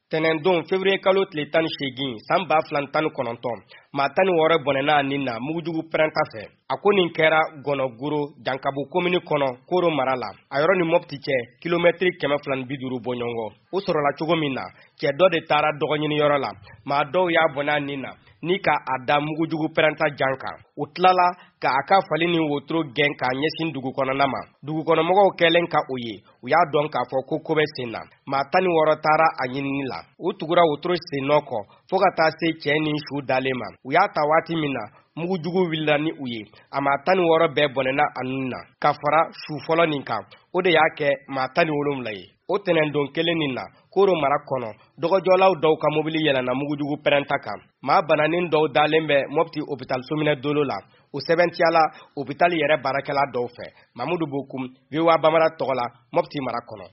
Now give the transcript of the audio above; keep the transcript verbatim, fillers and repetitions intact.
Tɛnɛndon février kalo tile tan ni seegin san ba fila tan ni kɔnɔntɔn maa tan ni wɔɔrɔ bɔnɛna nin na mugujugu pɛrɛnta fɛ. A ko nin kɛra Gɔnɔgoro Jankabu komini kɔnɔ Koro mara la a yɔrɔ ni Mopti cɛ kilomɛtiri kɛmɛ fila ni bi duuru bɔ ɲɔgɔn. O sɔrɔla cogo min na cɛ dɔ de taara dɔgɔ ɲiniyɔrɔ la maa dɔw y'a bɔnɛ nin na ni ka a da mugujugu pɛrɛnta jan kan. U tilala ka a ka fali ni wotoro gɛn k'a ɲɛsin dugu kɔnɔna ma. Dugukɔnɔmɔgɔw kɛlen ka o ye u y'a dɔn k'a fɔ ko ko bɛ sen na. Maa tan ni wɔɔrɔ taara a ɲinini la. U tugura wotoro sen nɔ kɔ fo ka taa se cɛ ni su dalen ma. U y'a ta waati min na mugujugu wulila ni u ye. A maa tan ni wɔɔrɔ bɛɛ bɔnɛna a nun na ka fara su fɔlɔ nin kan. O de y'a kɛ maa tan ni wolonwula ye. O tɛnɛndon kelen nin na Koro mara kɔnɔ dɔgɔjɔlaw dɔw ka mobili yɛlɛnna mugujugu pɛrɛnta kan. Maa bananin dɔw dalen bɛ Mopti hôpital Sominɛ Dolo la. O sɛbɛntiyala hôpital yɛrɛ baarakɛla dɔw fɛ. Mamudu Bokum, V O A Bamara tɔgɔ la, Mopti mara kɔnɔ.